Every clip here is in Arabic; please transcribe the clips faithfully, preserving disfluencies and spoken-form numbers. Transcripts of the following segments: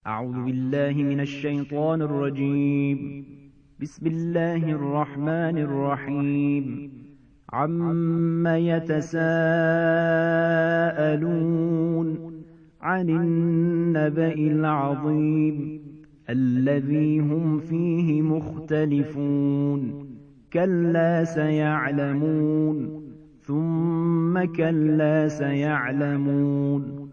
أعوذ بالله من الشيطان الرجيم. بسم الله الرحمن الرحيم. عم يتساءلون عن النبأ العظيم الذي هم فيه مختلفون كلا سيعلمون ثم كلا سيعلمون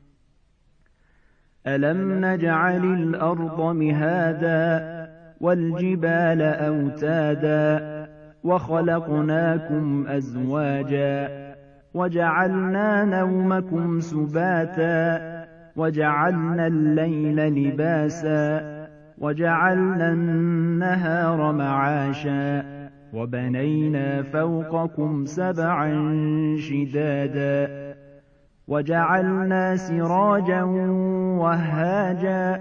ألم نجعل الأرض مهادا والجبال أوتادا وخلقناكم أزواجا وجعلنا نومكم سباتا وجعلنا الليل لباسا وجعلنا النهار معاشا وبنينا فوقكم سبعا شدادا وجعلنا سراجا وهاجا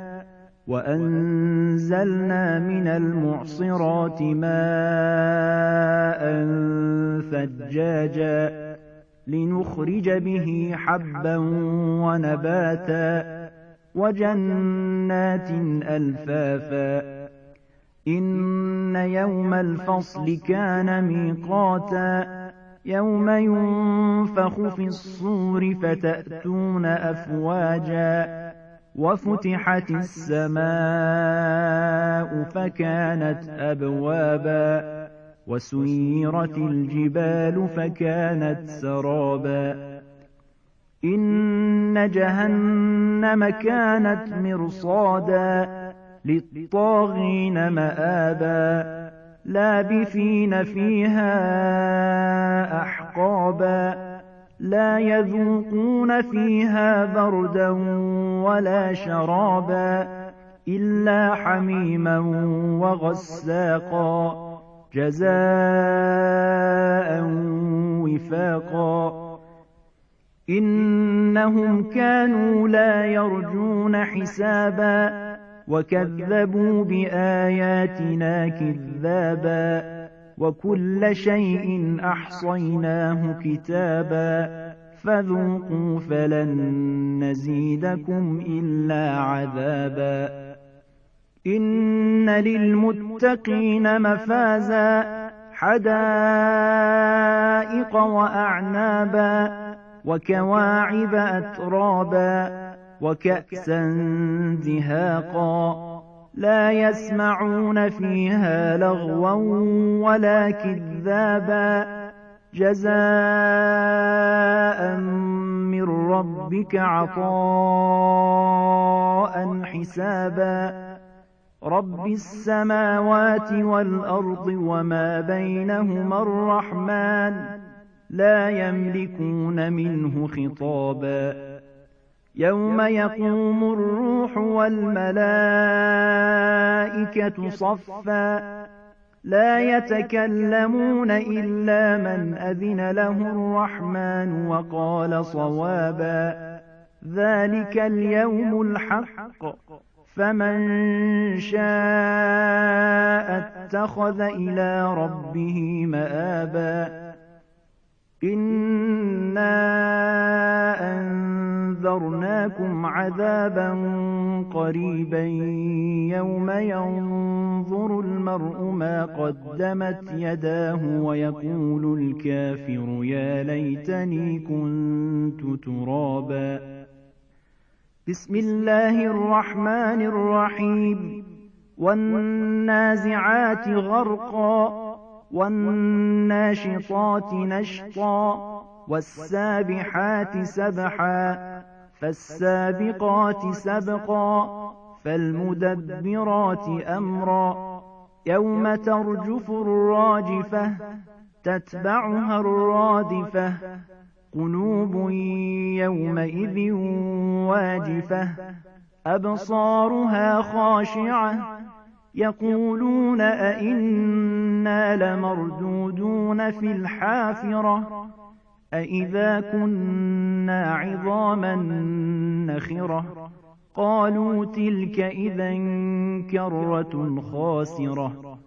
وأنزلنا من المعصرات ماء ثجاجا لنخرج به حبا ونباتا وجنات ألفافا إن يوم الفصل كان ميقاتا يوم ينفخ في الصور فتأتون أفواجا وفتحت السماء فكانت أبوابا وسيرت الجبال فكانت سرابا إن جهنم كانت مرصادا للطاغين مآبا لابثين فيها أحقابا لا يذوقون فيها بردا ولا شرابا إلا حميما وغساقا جزاء وفاقا إنهم كانوا لا يرجون حسابا وكذبوا بآياتنا كذابا وكل شيء أحصيناه كتابا فذوقوا فلن نزيدكم إلا عذابا إن للمتقين مفازا حدائق وأعنابا وكواعب أترابا وكأسا دهاقا لا يسمعون فيها لغوا ولا كذابا جزاء من ربك عطاء حسابا رب السماوات والأرض وما بينهما الرحمن لا يملكون منه خطابا يوم يقوم الروح والملائكة صفا لا يتكلمون إلا من أذن له الرحمن وقال صوابا ذلك اليوم الحق فمن شاء اتخذ إلى ربه مآبا إنا أنذرناكم عذابا قريبا يوم ينظر المرء ما قدمت يداه ويقول الكافر يا ليتني كنت ترابا بسم الله الرحمن الرحيم والنازعات غرقا والناشطات نشطا والسابحات سبحا فالسابقات سبقا فالمدبرات أمرا يوم ترجف الراجفة تتبعها الرادفة قلوب يومئذ واجفة أبصارها خاشعة يقولون أئنا لمردودون في الحافرة أئذا كنا عظاما نخرة قالوا تلك إذا كرة خاسرة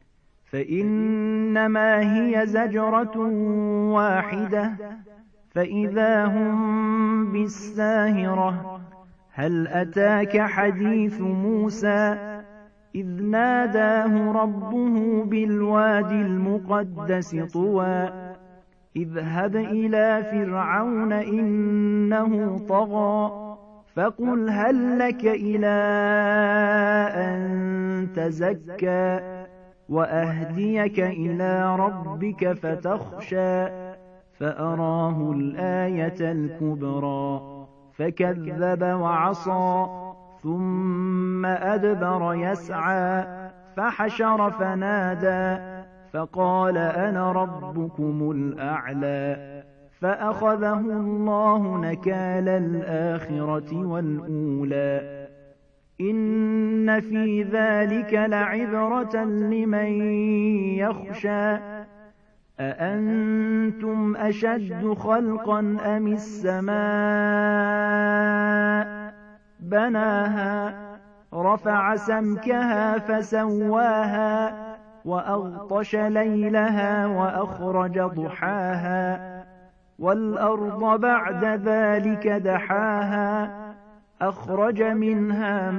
فإنما هي زجرة واحدة فإذا هم بالساهرة هل أتاك حديث موسى إذ ناداه ربه بالوادي المقدس طوى اذهب إلى فرعون إنه طغى فقل هل لك إلى أن تزكى وأهديك إلى ربك فتخشى فأراه الآية الكبرى فكذب وعصى ثم أدبر يسعى فحشر فنادى فقال أنا ربكم الأعلى فأخذه الله نكال الآخرة والأولى إن في ذلك لعبرة لمن يخشى أأنتم أشد خلقا أم السماء بناها رفع سمكها فسواها وأغطش ليلها وأخرج ضحاها والأرض بعد ذلك دحاها أخرج منها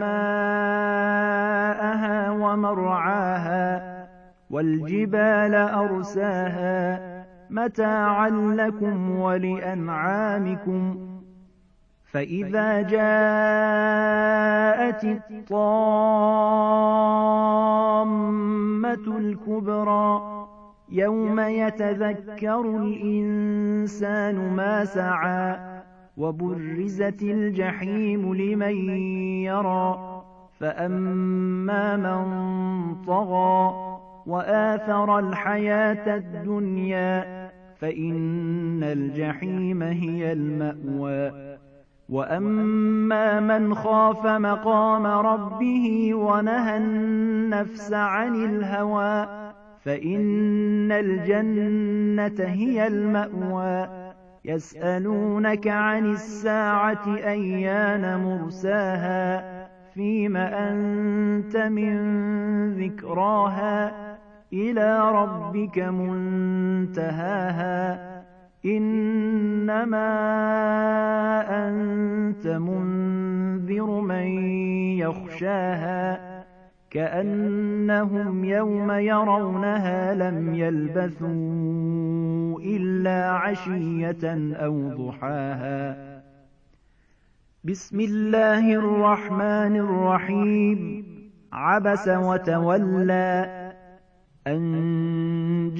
ماءها ومرعاها والجبال أرساها متاعا لكم ولأنعامكم فإذا جاءت الطامة الكبرى يوم يتذكر الإنسان ما سعى وبرزت الجحيم لمن يرى فأما من طغى وآثر الحياة الدنيا فإن الجحيم هي المأوى وأما من خاف مقام ربه ونهى النفس عن الهوى فإن الجنة هي المأوى يسألونك عن الساعة أيان مرساها فيم أنت من ذكراها إلى ربك منتهاها إنما أنت منذر من يخشاها كأنهم يوم يرونها لم يلبثوا إلا عشية أو ضحاها بسم الله الرحمن الرحيم عبس وتولى أن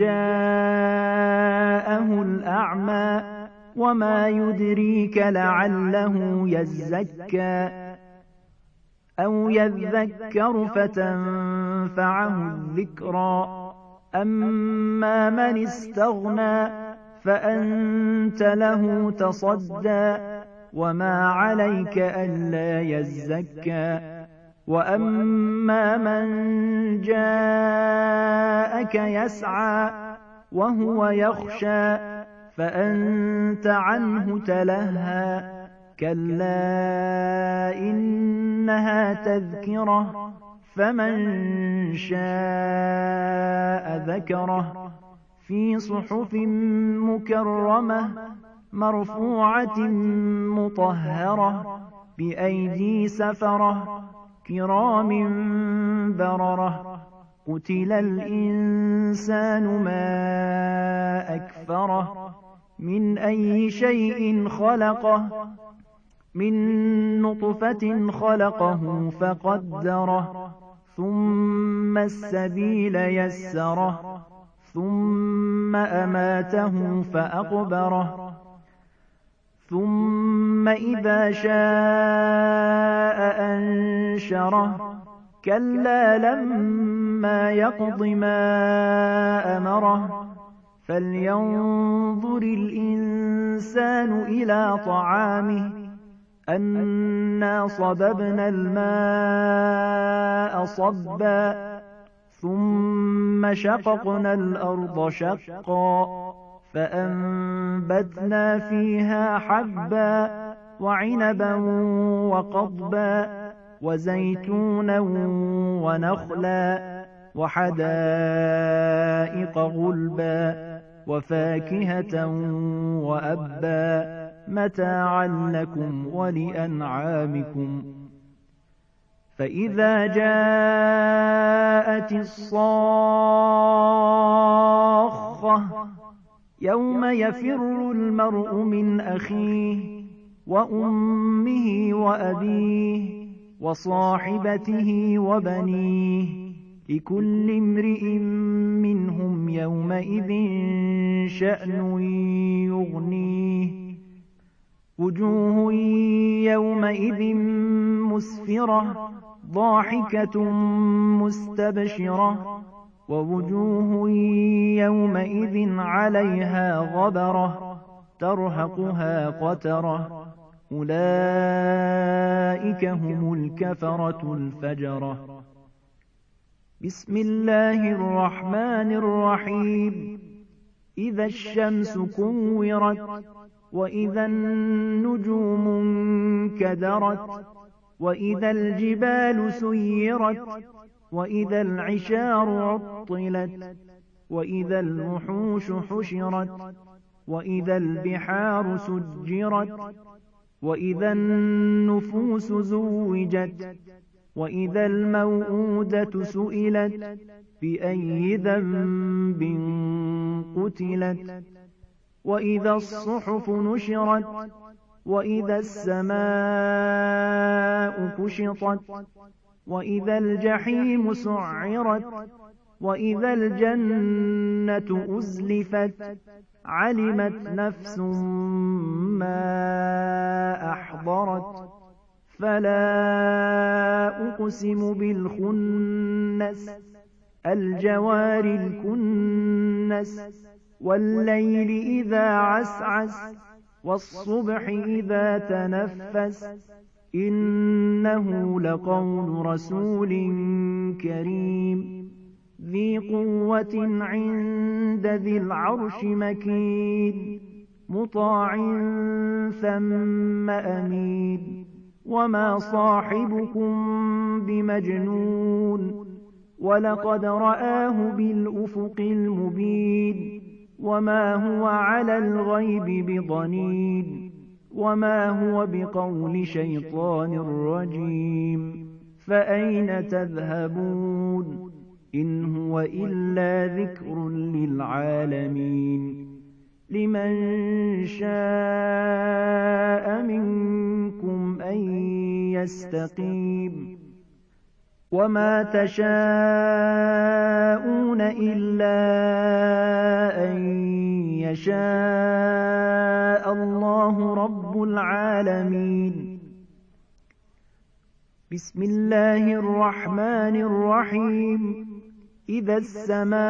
جاءه الأعمى وما يدريك لعله يزكى أو يذكر فتنفعه الذكرى أما من استغنى فأنت له تصدى وما عليك ألا يزكى وأما من جاءك يسعى وهو يخشى فأنت عنه تلهى كلا إنها تذكرة فمن شاء ذكره في صحف مكرمة مرفوعة مطهرة بأيدي سفرة كرام بررة قتل الإنسان ما أكفره من أي شيء خلقه من نطفة خلقه فقدره ثم السبيل يسره ثم أماته فأقبره ثم إذا شاء أنشره كلا لما يقض ما أمره فلينظر الإنسان إلى طعامه أنا صببنا الماء صبا ثم شققنا الأرض شقا فأنبتنا فيها حبا وعنبا وقضبا وزيتونا ونخلا وحدائق غلبا وفاكهة وأبا متاعا لكم ولأنعامكم. فإذا جاءت الصاخة يوم يفر المرء من أخيه وأمه وأبيه وصاحبته وبنيه لكل امرئ منهم يومئذ شأن يغنيه. وجوه يومئذ مسفرة ضاحكة مستبشرة ووجوه يومئذ عليها غبرة ترهقها قترة أولئك هم الكفرة الفجرة. بسم الله الرحمن الرحيم. إذا الشمس كورت وإذا النجوم انكدرت وإذا الجبال سيرت وإذا العشار عطلت وإذا الوحوش حشرت وإذا البحار سجرت وإذا النفوس زوجت وإذا الموءودة سئلت بأي ذنب قتلت وإذا الصحف نشرت وإذا السماء كشطت وإذا الجحيم سعرت وإذا الجنة أزلفت علمت نفس ما أحضرت. فلا أقسم بالخنس الجوار الكنس والليل إذا عسعس والصبح إذا تنفس إنه لقول رسول كريم ذي قوة عند ذي العرش مكين مطاع ثم أمين. وما صاحبكم بمجنون ولقد رآه بالأفق المبين وما هو على الغيب بضنين وما هو بقول شيطان رجيم. فأين تذهبون إن هو إلا ذكر للعالمين. لمن شاء منكم أن يستقيم. وما تشاءون إلا أن يشاء الله رب العالمين. بسم الله الرحمن الرحيم. إذا السماء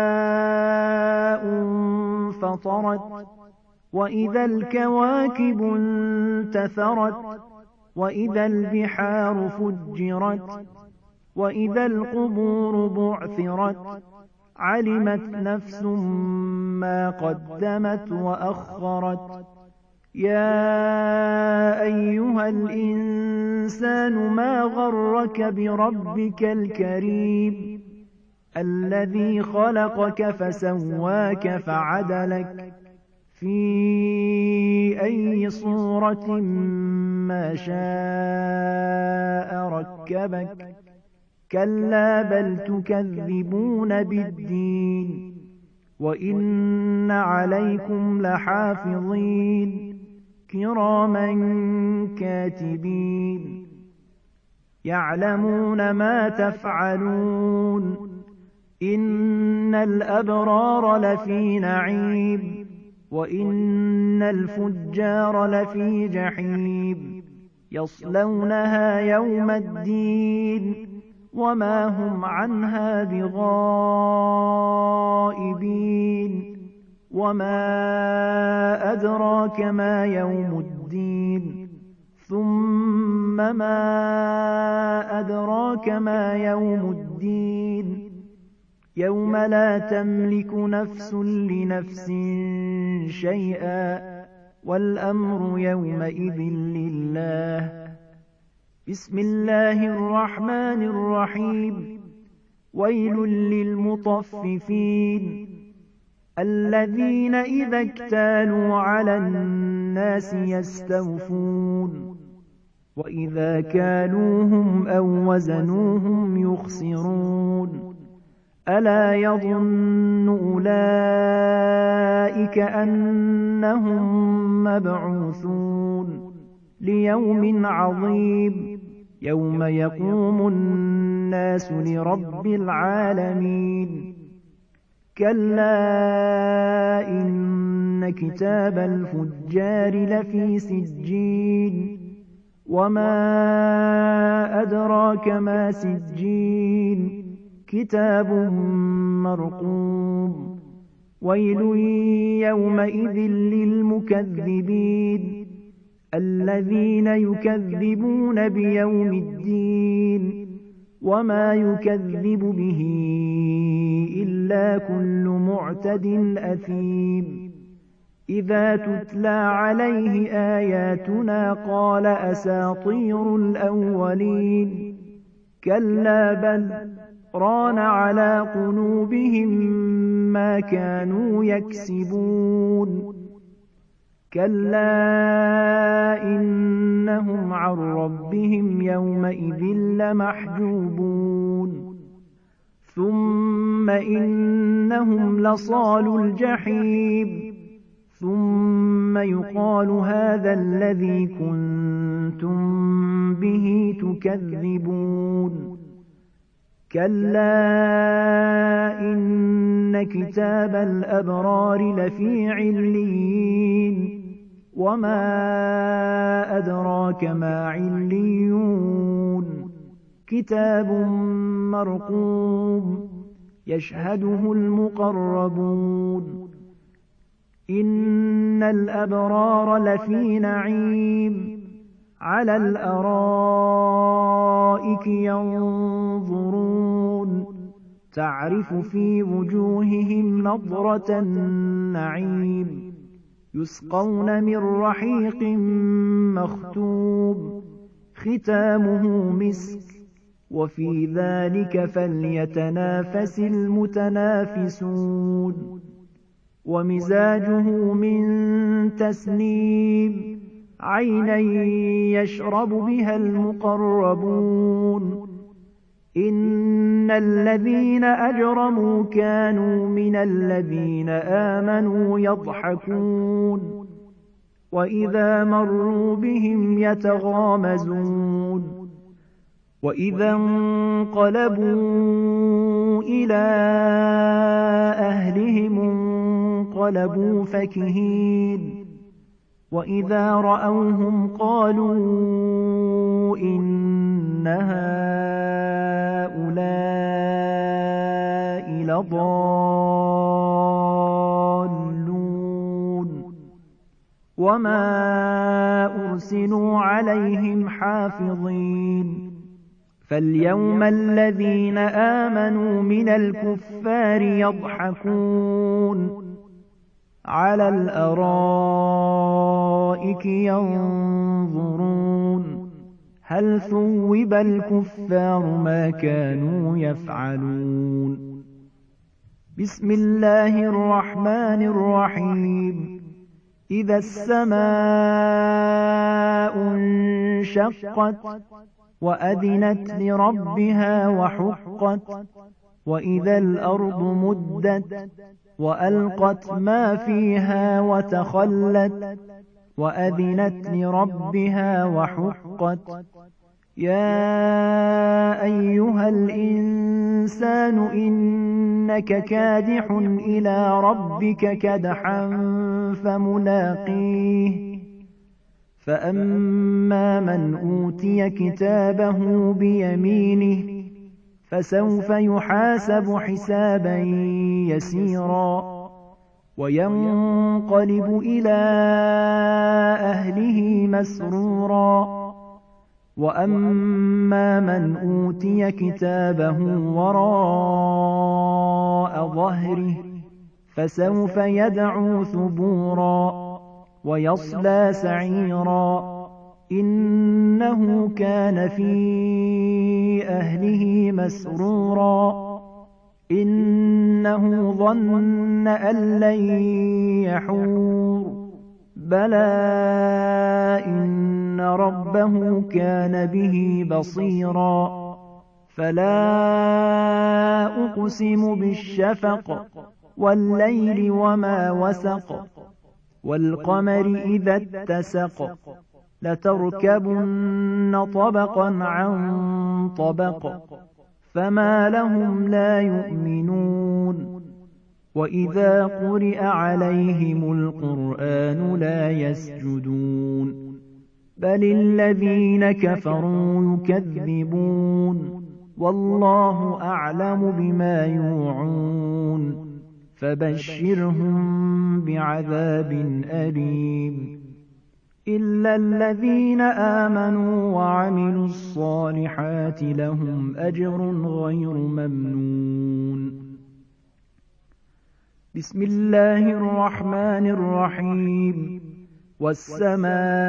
انفطرت وإذا الكواكب انتثرت وإذا البحار فجرت وإذا القبور بعثرت علمت نفس ما قدمت وأخرت. يا أيها الإنسان ما غرك بربك الكريم الذي خلقك فسواك فعدلك في أي صورة ما شاء ركبك. كلا بل تكذبون بالدين وإن عليكم لحافظين كراما كاتبين يعلمون ما تفعلون. إن الأبرار لفي نعيم وإن الفجار لفي جحيم يصلونها يوم الدين وما هم عنها بغائبين. وما أدراك ما يوم الدين ثم ما أدراك ما يوم الدين يوم لا تملك نفس لنفس شيئا والأمر يومئذ لله. بسم الله الرحمن الرحيم. ويل للمطففين الذين إذا اكتالوا على الناس الناس يستوفون وإذا كالوهم أو وزنوهم يخسرون ألا يظن أولئك أنهم مبعوثون ليوم عظيم يوم يقوم الناس لرب العالمين كلا إن كتاب الفجار لفي سجين وما أدراك ما سجين كتاب مرقوم ويل يومئذ للمكذبين الذين يكذبون بيوم الدين وما يكذب به إلا كل معتد أثيم إذا تتلى عليه آياتنا قال أساطير الأولين كلا بل ران على قلوبهم ما كانوا يكسبون كلا إنهم عن ربهم يومئذ لمحجوبون ثم إنهم لصالو الجحيم ثم يقال هذا الذي كنتم به تكذبون كلا إن كتاب الأبرار لفي عليين وما أدراك ما عليون كتاب مرقوم يشهده المقربون إن الأبرار لفي نعيم على الأرائك ينظرون تعرف في وجوههم نضرة النعيم يسقون من رحيق مختوم ختامه مسك وفي ذلك فليتنافس المتنافسون ومزاجه من تسنيم عينا يشرب بها المقربون إن الذين أجرموا كانوا من الذين آمنوا يضحكون وإذا مروا بهم يتغامزون وإذا انقلبوا إلى أهلهم انقلبوا فكهين وإذا رأوهم قالوا إن هؤلاء لضالون وما أرسلوا عليهم حافظين فاليوم الذين آمنوا من الكفار يضحكون على الأرائك ينظرون هل ثوب الكفار ما كانوا يفعلون بسم الله الرحمن الرحيم إذا السماء انشقت وأذنت لربها وحقت وإذا الأرض مدت وألقت ما فيها وتخلت وأذنت لربها وحقت يا أيها الإنسان إنك كادح إلى ربك كدحا فملاقيه فأما من أوتي كتابه بيمينه فسوف يحاسب حسابا يسيرا وينقلب إلى أهله مسرورا وأما من أوتي كتابه وراء ظهره فسوف يدعو ثبورا ويصلى سعيرا إنه كان في أهله مسرورا إنه ظن أن لن يحور بلى إن ربه كان به بصيرا فلا أقسم بالشفق والليل وما وسق والقمر إذا اتسق لتركبن طبقا عن طبق فما لهم لا يؤمنون وإذا قرئ عليهم القرآن لا يسجدون بل الذين كفروا يكذبون والله أعلم بما يوعون فبشرهم بعذاب أليم إلا الذين آمنوا وعملوا الصالحات لهم أجر غير ممنون بسم الله الرحمن الرحيم والسماء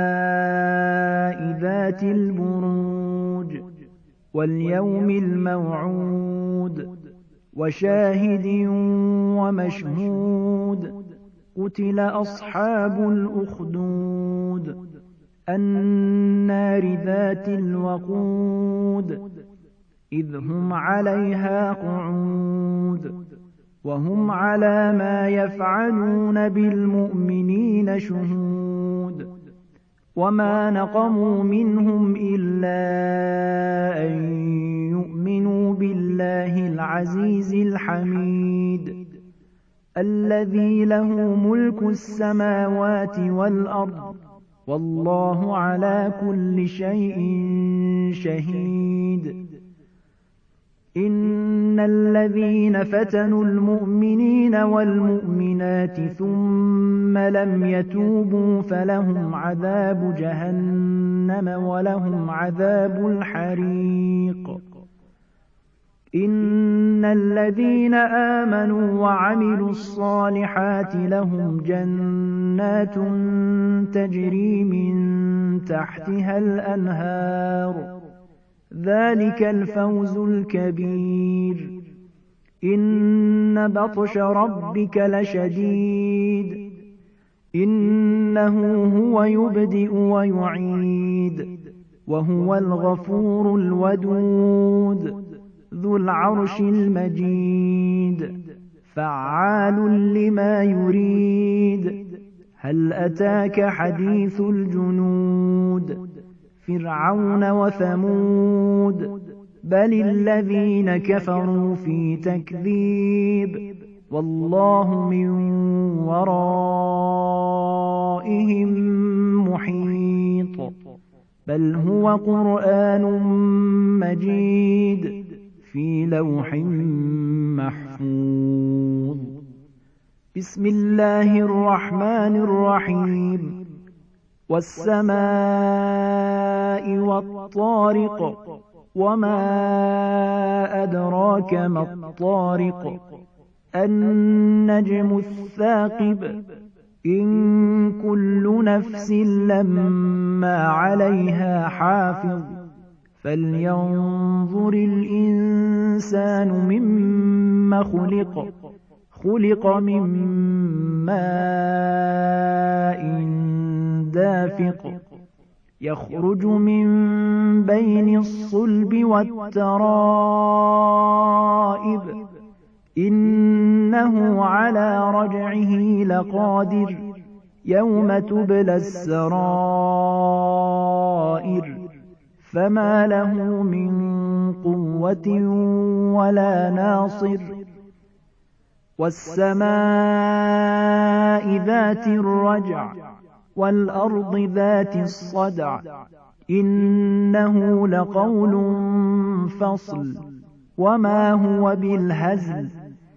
ذات البروج واليوم الموعود وشاهد ومشهود قتل أصحاب الأخدود النار ذات الوقود إذ هم عليها قعود وهم على ما يفعلون بالمؤمنين شهود وما نقموا منهم إلا أن يؤمنوا بالله العزيز الحميد الذي له ملك السماوات والأرض والله على كل شيء شهيد إن الذين فتنوا المؤمنين والمؤمنات ثم لم يتوبوا فلهم عذاب جهنم ولهم عذاب الحريق إن الذين آمنوا وعملوا الصالحات لهم جنات تجري من تحتها الأنهار ذلك الفوز الكبير إن بطش ربك لشديد إنه هو يبدئ ويعيد وهو الغفور الودود ذو العرش المجيد فعال لما يريد هل أتاك حديث الجنود فرعون وثمود بل الذين كفروا في تكذيب والله من ورائهم محيط بل هو قرآن مجيد في لوح محفوظ بسم الله الرحمن الرحيم والسماء والطارق وما أدراك ما الطارق النجم الثاقب إن كل نفس لما عليها حافظ فلينظر الإنسان مما خلق خلق من ماء دافق يخرج من بين الصلب والترائب إنه على رجعه لقادر يوم تبلى السرائر فما له من قوة ولا ناصر والسماء ذات الرجع والأرض ذات الصدع إنه لقول فصل وما هو بالهزل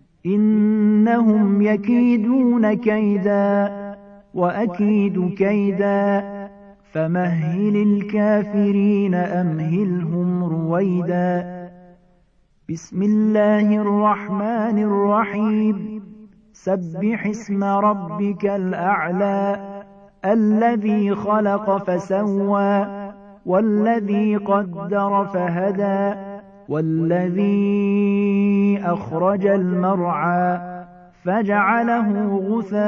إنهم يكيدون كيدا وأكيد كيدا فمهل الكافرين أمهلهم رويدا بسم الله الرحمن الرحيم سبح اسم ربك الأعلى الذي خلق فسوى والذي قدر فهدى والذي أخرج المرعى فجعله غثاء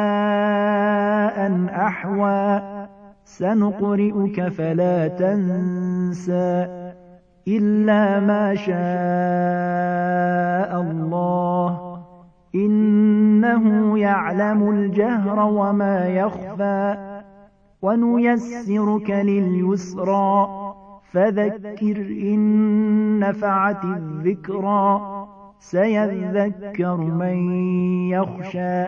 أحوى سنقرئك فلا تنسى إلا ما شاء الله إنه يعلم الجهر وما يخفى ونيسرك لليسرى فذكر إن نفعت الذكرى سيذكر من يخشى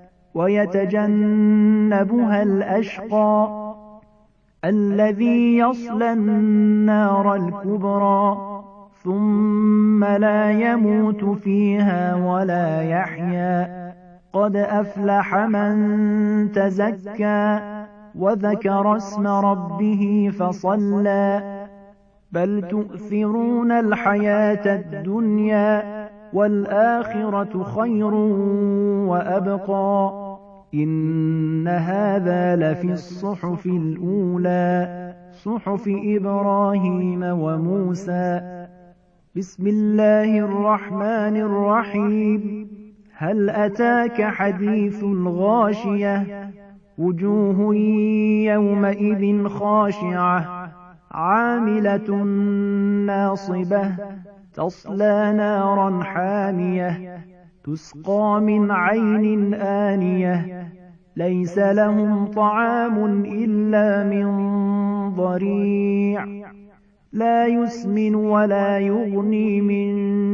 ويتجنبها الأشقى الذي يصلى النار الكبرى ثم لا يموت فيها ولا يحيا قد أفلح من تزكى وذكر اسم ربه فصلى بل تؤثرون الحياة الدنيا والآخرة خير وأبقى إن هذا لفي الصحف الأولى صحف إبراهيم وموسى بسم الله الرحمن الرحيم هل أتاك حديث الغاشية وجوه يومئذ خاشعة عاملة ناصبة تصلى نارا حامية تسقى من عين آنية ليس لهم طعام إلا من ضريع لا يسمن ولا يغني من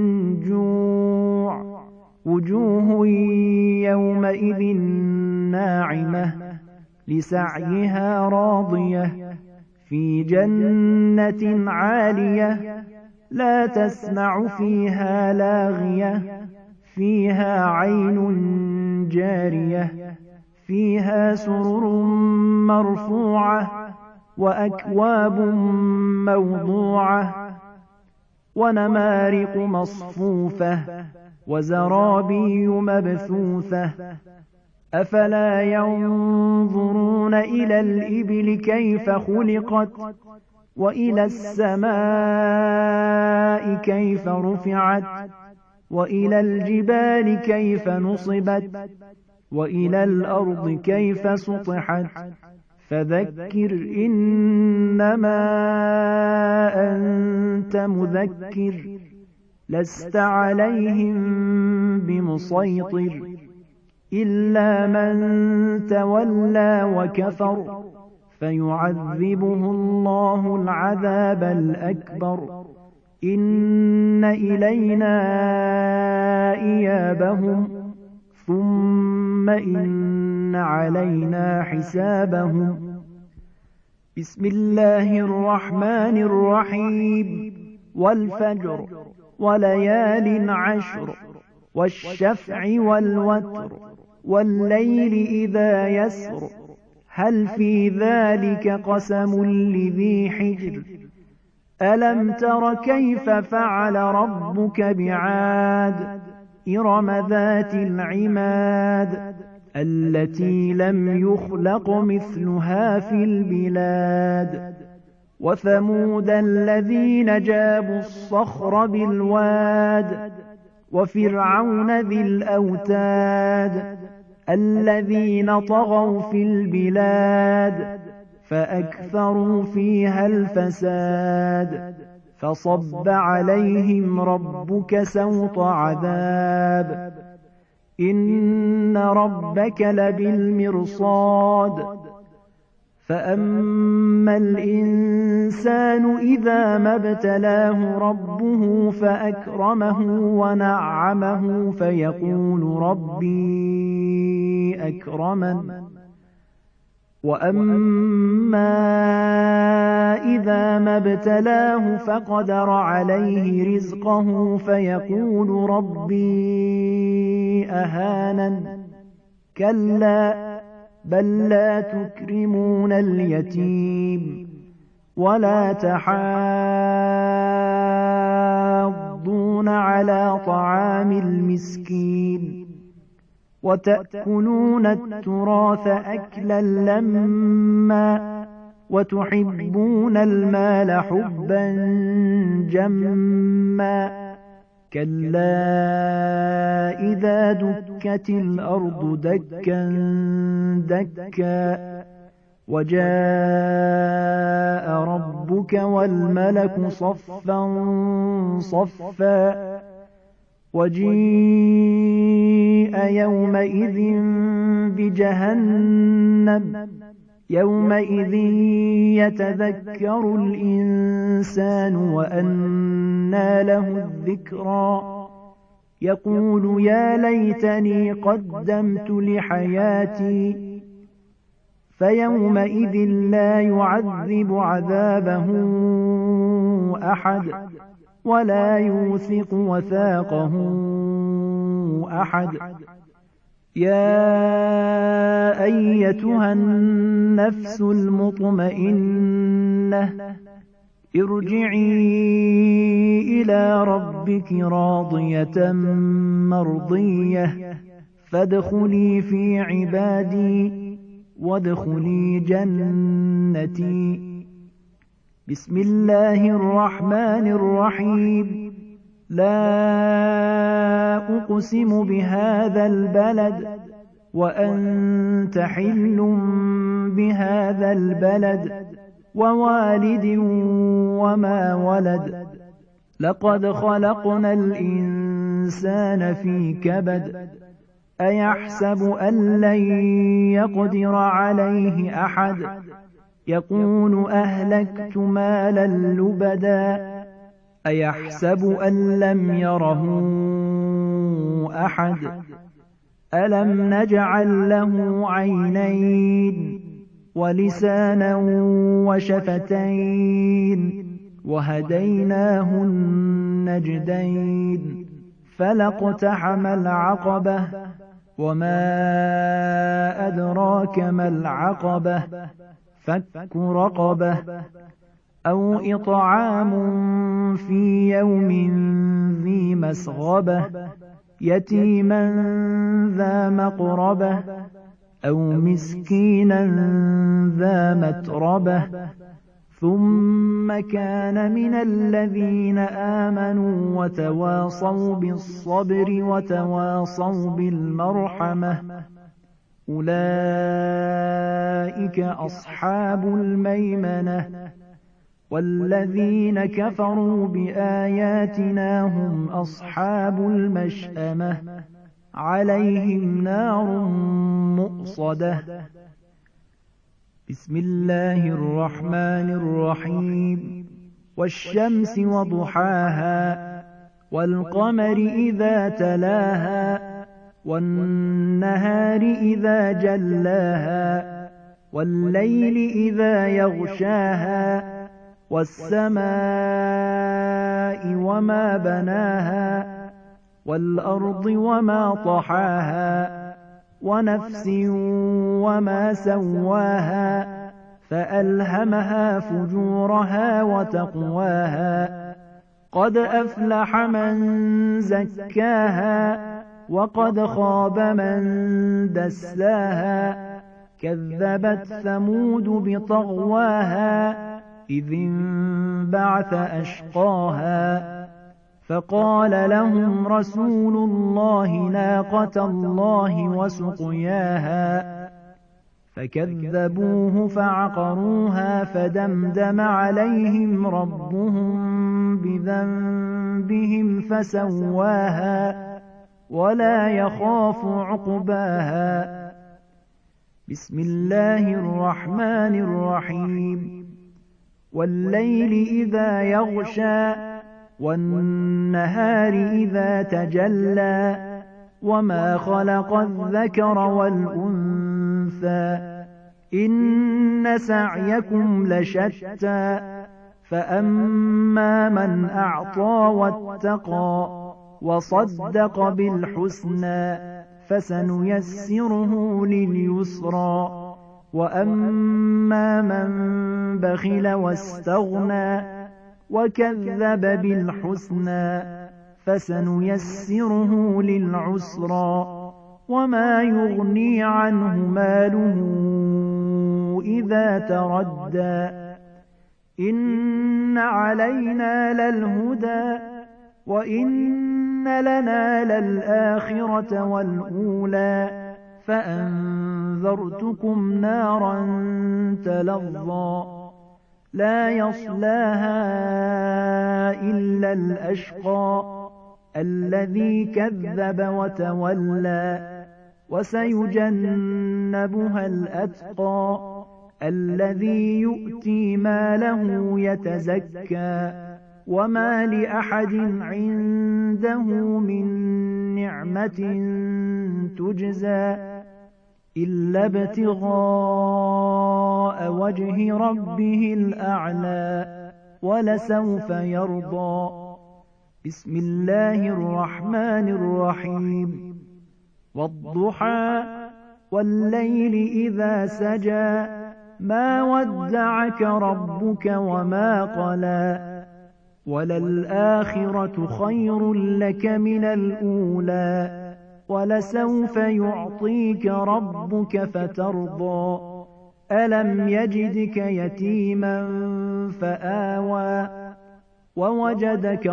جوع وجوه يومئذ ناعمة لسعيها راضية في جنة عالية لا تسمع فيها لاغية فيها عين جارية فيها سرر مرفوعة وأكواب موضوعة ونمارق مصفوفة وزرابي مبثوثة أفلا ينظرون إلى الإبل كيف خلقت وإلى السماء كيف رفعت وإلى الجبال كيف نصبت وإلى الأرض كيف سطحت فذكر إنما أنت مذكر لست عليهم بمسيطر إلا من تولى وكفر فيعذبه الله العذاب الأكبر إن إلينا إيابهم ثم إن علينا حسابهم بسم الله الرحمن الرحيم والفجر وليال عشر والشفع والوتر والليل إذا يسر هل في ذلك قسم لذي حجر ألم تر كيف فعل ربك بعاد إرم ذات العماد التي لم يخلق مثلها في البلاد وثمود الذين جابوا الصخر بالواد وفرعون ذي الأوتاد الذين طغوا في البلاد فأكثروا فيها الفساد فصب عليهم ربك سوط عذاب إن ربك لبالمرصاد فأما الإنسان إذا ما ابتلاه ربه فأكرمه ونعمه فيقول ربي أكرمن وأما إذا ما ابتلاه فقدر عليه رزقه فيقول ربي أهانن كلا بل لا تكرمون اليتيم ولا تحاضون على طعام المسكين وتأكلون التراث أكلا لما وتحبون المال حبا جما كلا إذا دكت الأرض دكا دكا وجاء ربك والملك صفا صفا وجيء يومئذ بجهنم يومئذ يتذكر الإنسان وأنى له الذكرى يقول يا ليتني قدمت لحياتي فيومئذ لا يعذب عذابه أحد ولا يوثق وثاقه أحد يا أيتها النفس المطمئنة ارجعي إلى ربك راضية مرضية فادخلي في عبادي وادخلي جنتي. بسم الله الرحمن الرحيم. لا أقسم بهذا البلد وأنت حل بهذا البلد ووالد وما ولد لقد خلقنا الإنسان في كبد أيحسب أن لن يقدر عليه أحد يقول أهلكت مالا لبدا أيحسب أن لم يره أحد ألم نجعل له عينين ولسانا وشفتين وهديناه النجدين فلاقتحم العقبة وما أدراك ما العقبة فك رقبة أو إطعام في يوم ذي مسغبة يتيما ذا مقربة أو مسكينا ذا متربة ثم كان من الذين آمنوا وتواصوا بالصبر وتواصوا بالمرحمة أولئك أصحاب الميمنة والذين كفروا بآياتنا هم أصحاب المشأمة عليهم نار مؤصدة. بسم الله الرحمن الرحيم. والشمس وضحاها والقمر إذا تلاها والنهار إذا جلاها والليل إذا يغشاها والسماء وما بناها والأرض وما طحاها ونفس وما سواها فألهمها فجورها وتقواها قد أفلح من زكاها وقد خاب من دساها كذبت ثمود بطغواها إذ انبعث أشقاها فقال لهم رسول الله ناقة الله وسقياها فكذبوه فعقروها فدمدم عليهم ربهم بذنبهم فسواها ولا يخاف عقباها. بسم الله الرحمن الرحيم. والليل إذا يغشى والنهار إذا تجلى وما خلق الذكر والأنثى إن سعيكم لشتى فأما من أعطى واتقى وصدق بالحسنى فسنيسره لليسرى وأما من بخل واستغنى وكذب بالحسنى فسنيسره للعسرى وما يغني عنه ماله إذا تردى إن علينا للهدى وإن لنا للآخرة والأولى فأنذرتكم نارا تلظى لا يصلاها إلا الأشقى الذي كذب وتولى وسيجنبها الأتقى الذي يؤتي ماله يتزكى وما لأحد عنده من نعمة تجزى إلا ابتغاء وجه ربه الأعلى ولسوف يرضى. بسم الله الرحمن الرحيم والضحى والليل إذا سجى ما ودعك ربك وما قلى وللآخرة خير لك من الأولى ولسوف يعطيك ربك فترضى ألم يجدك يتيما فآوى ووجدك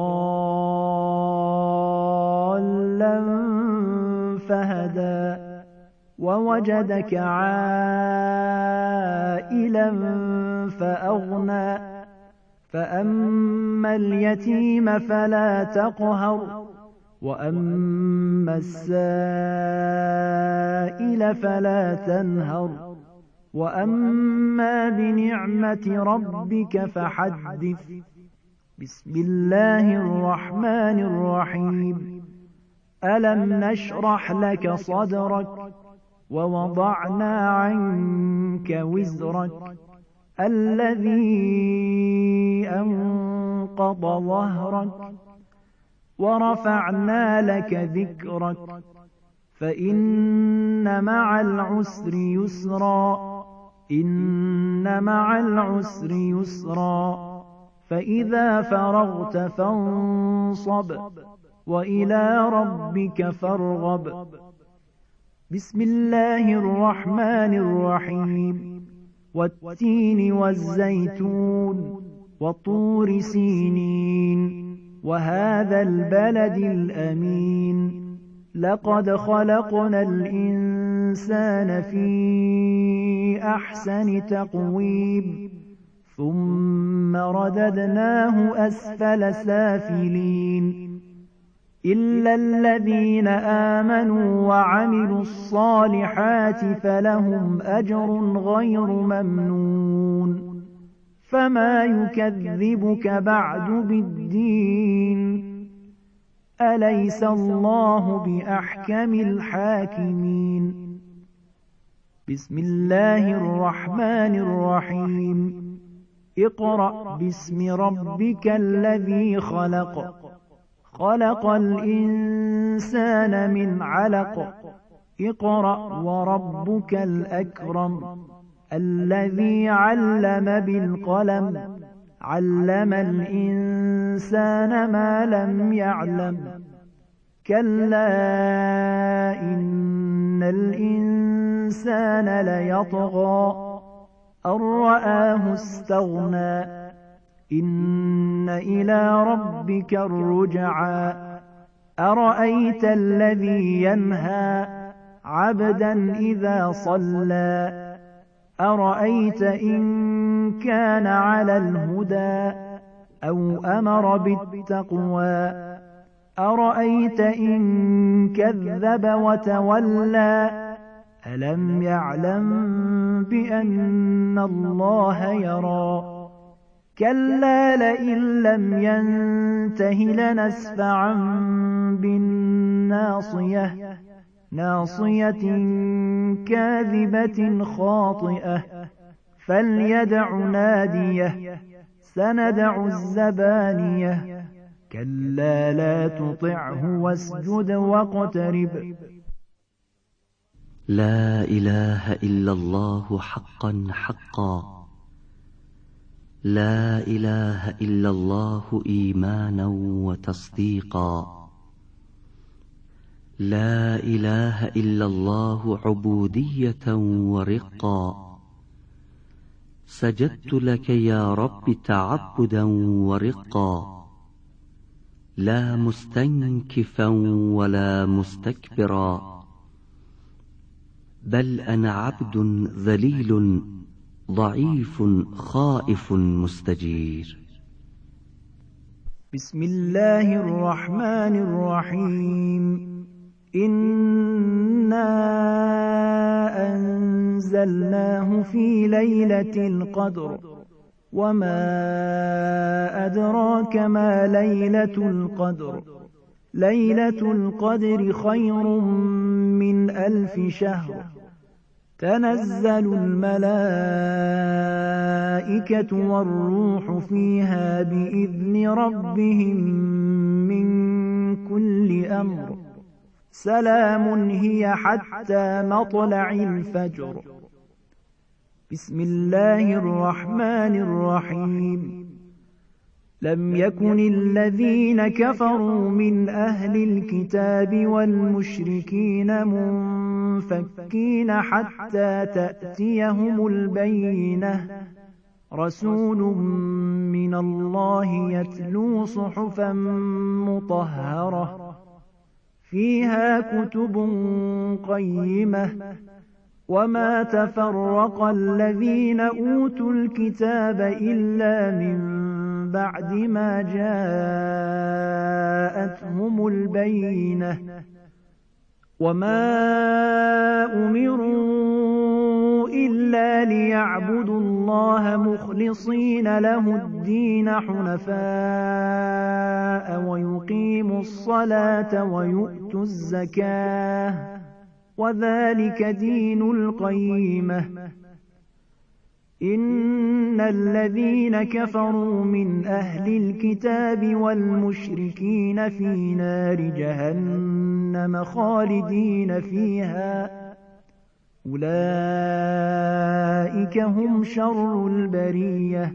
ضالا فهدى ووجدك عائلا فأغنى فأما اليتيم فلا تقهر وأما السائل فلا تنهر وأما بنعمة ربك فحدث. بسم الله الرحمن الرحيم ألم نشرح لك صدرك ووضعنا عنك وزرك الذي أنقض ظهرك ورفعنا لك ذكرك فإن مع العسر يسرا إن مع العسر يسرا فإذا فرغت فانصب وإلى ربك فارغب. بسم الله الرحمن الرحيم والتين والزيتون وطور سينين وهذا البلد الأمين لقد خلقنا الإنسان في أحسن تقويم ثم رددناه أسفل سافلين إلا الذين آمنوا وعملوا الصالحات فلهم أجر غير ممنون فما يكذبك بعد بالدين أليس الله بأحكم الحاكمين. بسم الله الرحمن الرحيم اقرأ باسم ربك الذي خلق خلق الإنسان من علق اقرأ وربك الأكرم الذي علم بالقلم علم الإنسان ما لم يعلم كلا إن الإنسان ليطغى أن رآه استغنى إن إلى ربك الرجعى أرأيت الذي ينهى عبدا إذا صلى أرأيت إن كان على الهدى أو أمر بالتقوى أرأيت إن كذب وتولى ألم يعلم بأن الله يرى كلا لئن لم ينته لنسفعا بالناصية ناصية كاذبة خاطئة فليدع ناديه سندع الزبانية كلا لا تطعه واسجد واقترب. لا إله إلا الله حقا حقا لا إله إلا الله إيمانا وتصديقا لا إله إلا الله عبودية ورقا سجدت لك يا رب تعبدا ورقا لا مستنكفا ولا مستكبرا، بل أنا عبد ذليل ضعيف خائف مستجير. بسم الله الرحمن الرحيم. إنا أنزلناه في ليلة القدر، وما أدراك ما ليلة القدر. ليلة القدر خير من ألف شهر. تنزل الملائكة والروح فيها بإذن ربهم من كل أمر. سلام هي حتى مطلع الفجر. بسم الله الرحمن الرحيم. لم يكن الذين كفروا من أهل الكتاب والمشركين منفكين حتى تأتيهم البينة. رسول من الله يتلو صحفا مطهرة فيها كتب قيمة. وما تفرق الذين أوتوا الكتاب إلا من بعد ما جاءتهم البينة. وما أمروا إلا ليعبدوا الله مخلصين له الدين حنفاء ويقيموا الصلاة ويؤتوا الزكاة وذلك دين القيمة. إن الذين كفروا من أهل الكتاب والمشركين في نار جهنم خالدين فيها. أولئك هم شر البرية.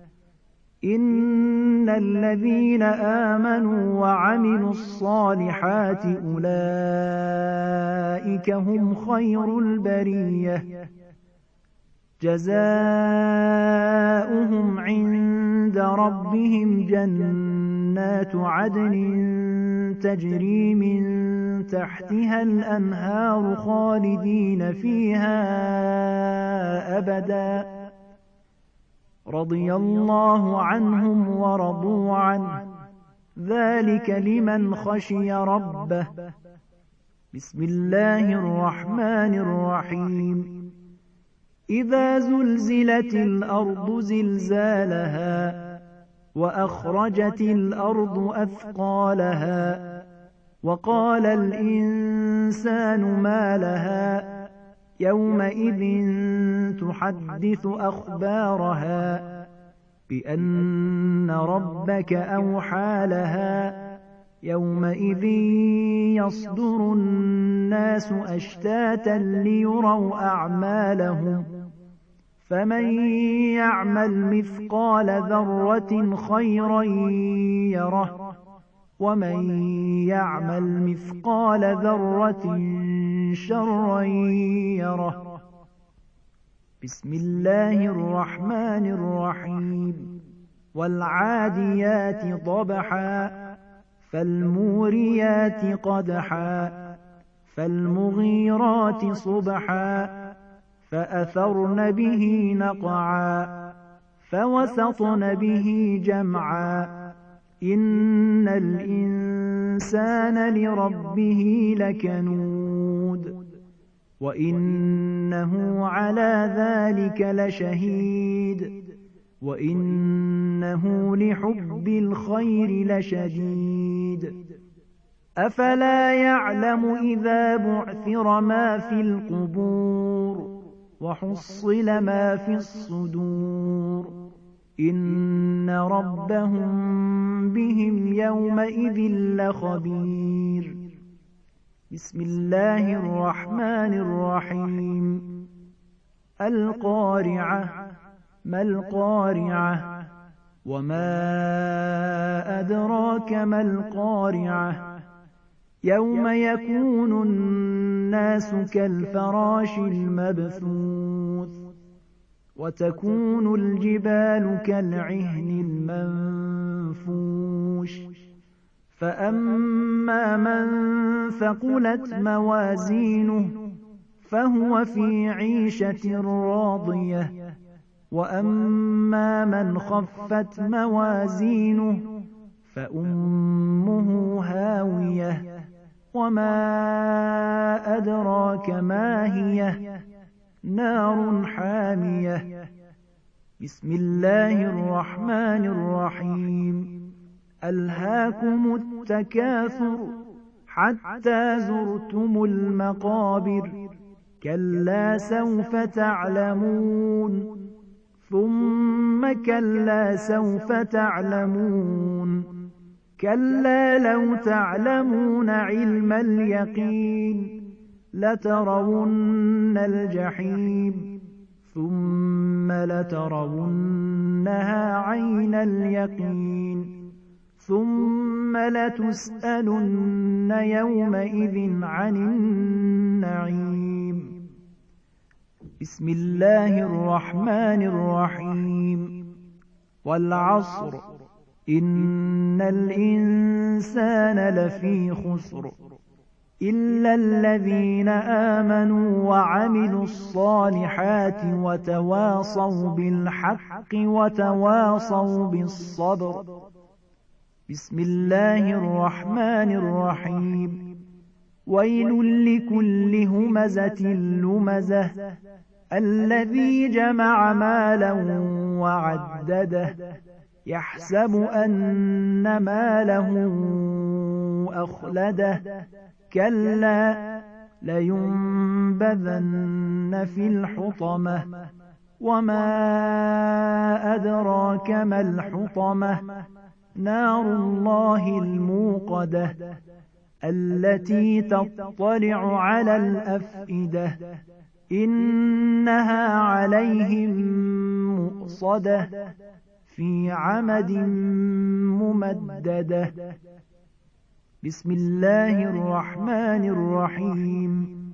إن الذين آمنوا وعملوا الصالحات أولئك هم خير البرية. جزاؤهم عند ربهم جنات عدن تجري من تحتها الأنهار خالدين فيها أبدا. رضي الله عنهم ورضوا عنه. ذلك لمن خشي ربه. بسم الله الرحمن الرحيم. إذا زلزلت الأرض زلزالها وأخرجت الأرض أثقالها وقال الإنسان ما لها يومئذ تحدث أخبارها بأن ربك أوحى لها. يومئذ يصدر الناس أشتاتا ليروا أعمالهم. فمن يعمل مثقال ذرة خيرا يره ومن يعمل مثقال ذرة شرا يره. بسم الله الرحمن الرحيم. والعاديات ضبحا فالموريات قدحا فالمغيرات صبحا فأثرن به نقعا فوسطن به جمعا. إن الإنسان لربه لكنود وإنه على ذلك لشهيد وإنه لحب الخير لشديد. أفلا يعلم إذا بعثر ما في القبور وحصل ما في الصدور إن ربهم بهم يومئذ لخبير. بسم الله الرحمن الرحيم. القارعة ما القارعة وما أدراك ما القارعة. يوم يكون الناس كالفراش المبثوث وتكون الجبال كالعهن المنفوش فأما من ثقلت موازينه فهو في عيشة راضية وأما من خفت موازينه فأمه هاوية وما أدراك ما هي نار حامية بسم الله الرحمن الرحيم ألهاكم التكاثر حتى زرتم المقابر كلا سوف تعلمون ثم كلا سوف تعلمون كلا لو تعلمون علم اليقين لترون الجحيم ثم لترونها عين اليقين ثم لتسألن يومئذ عن النعيم بسم الله الرحمن الرحيم والعصر إن الإنسان لفي خسر إلا الذين آمنوا وعملوا الصالحات وتواصوا بالحق وتواصوا بالصبر بسم الله الرحمن الرحيم ويل لكل همزة لمزة الذي جمع مالا وعدده يحسب أن ماله أخلده كلا لينبذن في الحطمة وما أدراك ما الحطمة نار الله الموقدة التي تطلع على الأفئدة إنها عليهم مؤصدة في عمد ممددة بسم الله الرحمن الرحيم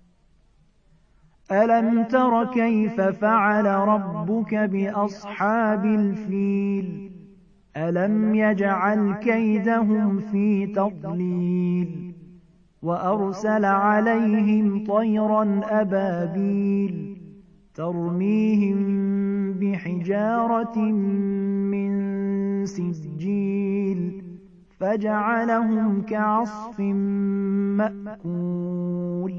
ألم تر كيف فعل ربك بأصحاب الفيل ألم يجعل كيدهم في تضليل وأرسل عليهم طيرا أبابيل ترميهم بحجارة من سجيل فجعلهم كعصف مأكول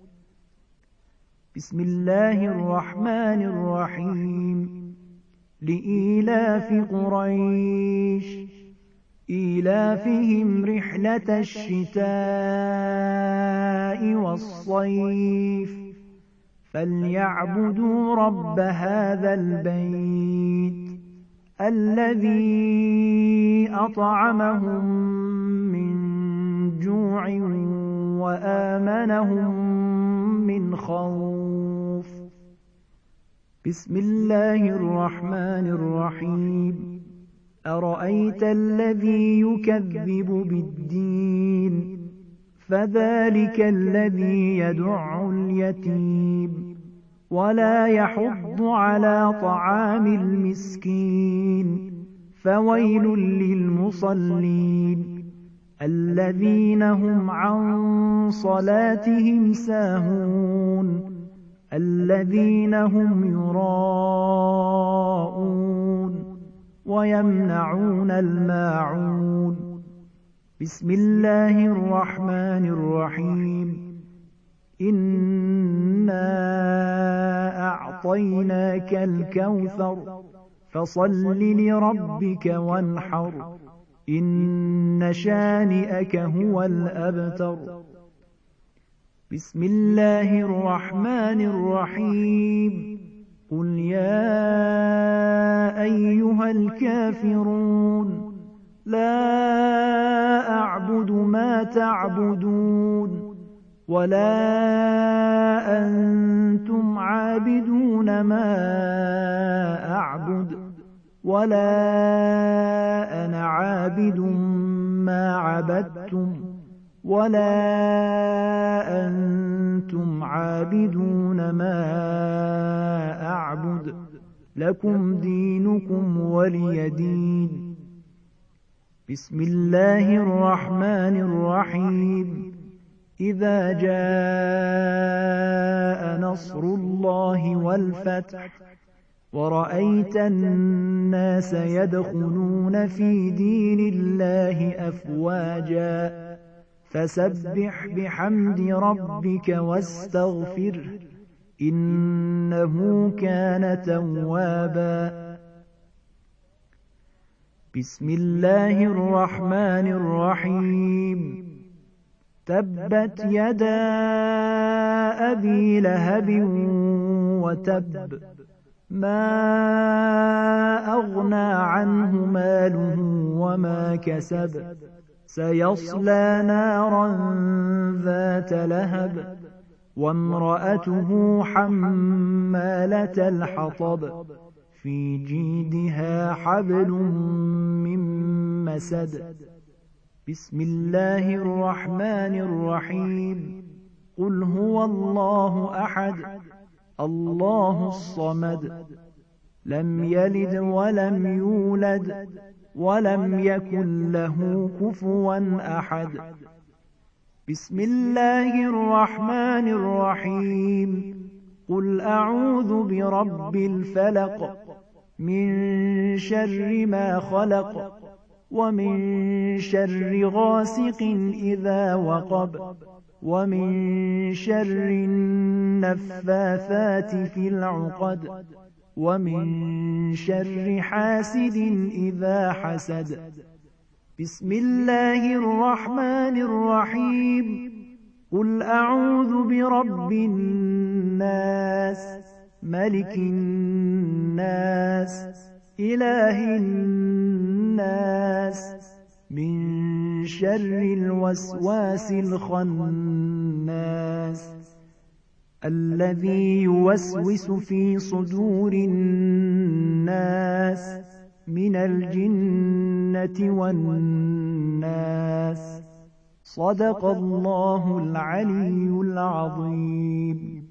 بسم الله الرحمن الرحيم لإيلاف قريش إيلافهم رحلة الشتاء والصيف فليعبدوا رب هذا البيت الذي أطعمهم من جوع وآمنهم من خوف بسم الله الرحمن الرحيم أرأيت الذي يكذب بالدين فذلك الذي يدع اليتيم ولا يحض على طعام المسكين فويل للمصلين الذين هم عن صلاتهم ساهون الذين هم يراءون ويمنعون الماعون بسم الله الرحمن الرحيم إنا أعطيناك الكوثر فصل لربك وانحر إن شانئك هو الأبتر بسم الله الرحمن الرحيم قل يا أيها الكافرون لا أعبد ما تعبدون ولا أنتم عابدون ما أعبد ولا أنا عابد ما عبدتم ولا أنتم عابدون ما أعبد لكم دينكم ولي دين بسم الله الرحمن الرحيم إذا جاء نصر الله والفتح ورأيت الناس يدخلون في دين الله أفواجا فسبح بحمد ربك واستغفره إنه كان توابا بسم الله الرحمن الرحيم تبت يدا أبي لهب وتب ما أغنى عنه ماله وما كسب سيصلى نارا ذات لهب وامرأته حمالة الحطب في جيدها حبل من مسد بسم الله الرحمن الرحيم قل هو الله أحد الله الصمد لم يلد ولم يولد ولم يكن له كفوا أحد بسم الله الرحمن الرحيم قل أعوذ برب الفلق من شر ما خلق ومن شر غاسق إذا وقب ومن شر النفاثات في العقد ومن شر حاسد إذا حسد بسم الله الرحمن الرحيم قل أعوذ برب الناس ملك الناس إله الناس من شر الوسواس الخناس الذي يوسوس في صدور الناس من الجنة والناس صدق الله العلي العظيم.